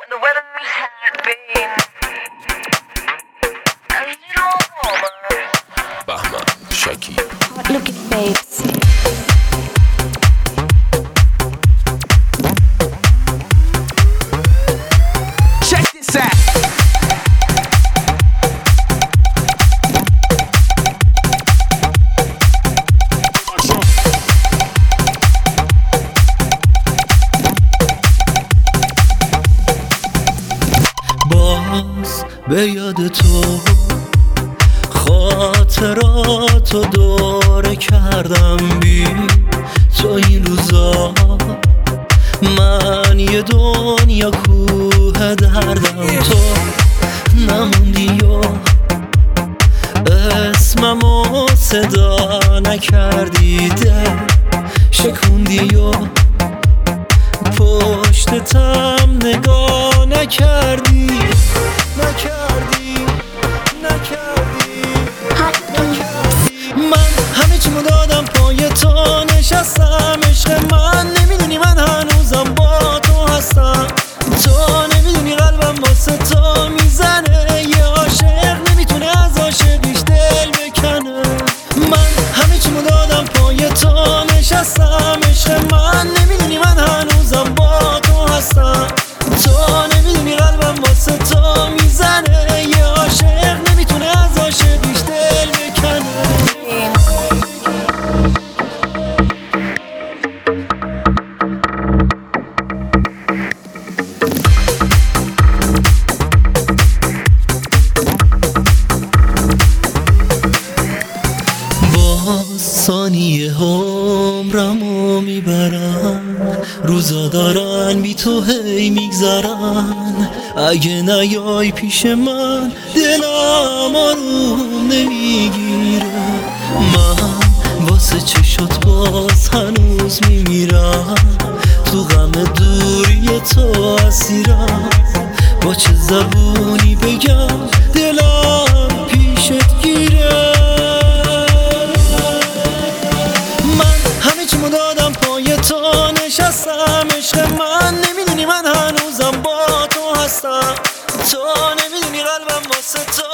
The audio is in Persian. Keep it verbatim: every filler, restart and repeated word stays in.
the weather had been a little warmer. Bahma, Shaki. Look at babes. Check this out. باز به یاد تو خاطراتو دوره کردم بی تو این روزا من یه دنیا کوه دردم تو نموندی و اسممو صدا نکردی دل شکوندی و پشتتم نگاه نکردی نکردی نکردی نکردی من همه چیمو دادم پای تو نشستم عشق من نمیدونی من هنوزم با تو هستم تو نمیدونی قلبم واسه تو میزنه یه عاشق نمیتونه از عاشقیش دل بکنه من همه چیمو دادم پای تو نشستم عشق من نمیدونی من هنوزم با تو هستم تو نمیدونی قلبم واسه تو میزنه یه عاشق نمیتونه از عاشقیش دل بکنه ثانیه عمرمو میبرن روزا دارن بی تو هی میگذرن اگه نیای پیش من دلم آروم نمیگیره من واسه چشات باز هنوز میمیرم تو غم دوری تو اسیرم با چه زبونی بگم دلم پیشت گیره دادم پای تو نشستم عشق من نمیدونی من هنوزم با تو هستم تو نمیدونی قلبم واسه تو